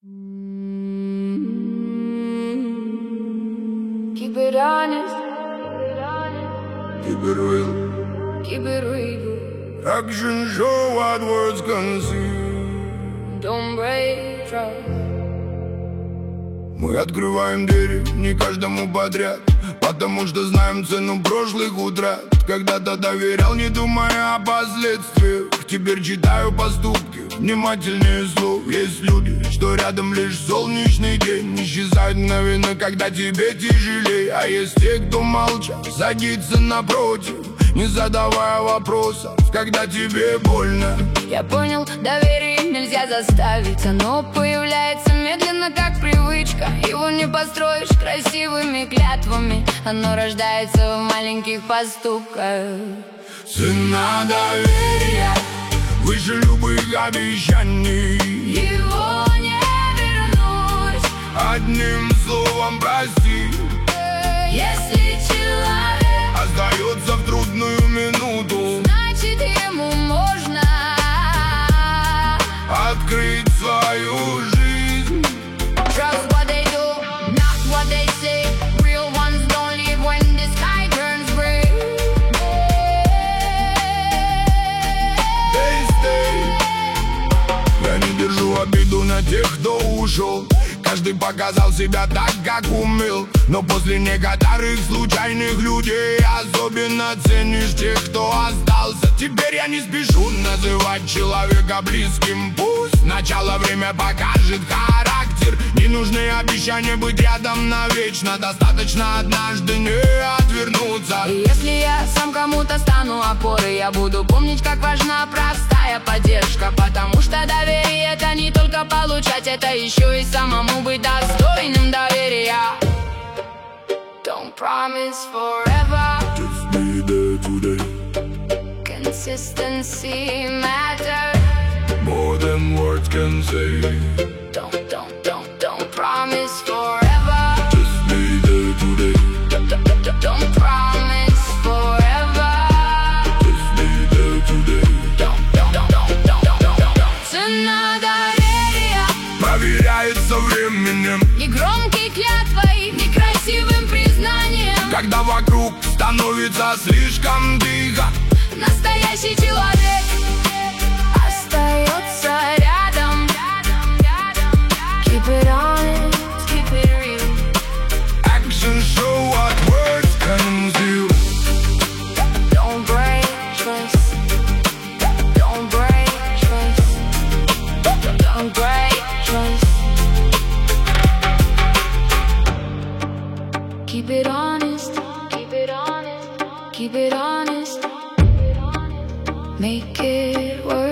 Keep it honest, Keep it real. keep it real. Action show what words conceal. Don't break trust. Мы открываем двери не каждому подряд, потому что знаем цену прошлых утрат. Когда-то доверял, не думая о последствиях. Теперь читаю поступки, внимательнее слов. Есть люди, что рядом лишь солнечный день, исчезают мгновенно, когда тебе тяжелее. А есть те, кто молчал, садится напротив, не задавая вопросов, когда тебе больно. Я понял, доверие нельзя заставить. Оно появляется медленно, как привычка. Его не построишь красивыми клятвами. Оно рождается в маленьких поступках. Цена доверия выше любых обещаний. Его не вернуть, Одним словом прости, если человек, остается в трудную минуту значит ему можно. открыть свою жизнь. Trust what they do, not what they say. Real ones don't leave when the sky turns gray. Я не держу обиду на тех, кто ушел. Каждый показал себя так, как умел. Но после некоторых случайных людей особенно ценишь тех, кто остался. Теперь я не спешу называть человека близким. Пусть начало время покажет характер. Не нужны обещания быть рядом навечно. Достаточно однажды не отвернуться. И если я сам кому-то стану опорой, я буду помнить, как важна простая поддержка. Потому что доверие — это не только получать, это еще и самому быть достойным доверия. Don't promise forever, Just be there today. consistency matters. More than words can say. Don't promise forever. Just be there today. Don't promise forever. Just be there today. Цена доверия Проверяется временем, не громкой клятвой, не красивым признанием. когда вокруг становится слишком тихо. Настоящий человек остается рядом. Keep it honest, keep it real. Action show what words conceal. Don't break trust. Don't break trust. Don't break trust. Keep it honest. Keep it honest. Keep it honest. Make it work.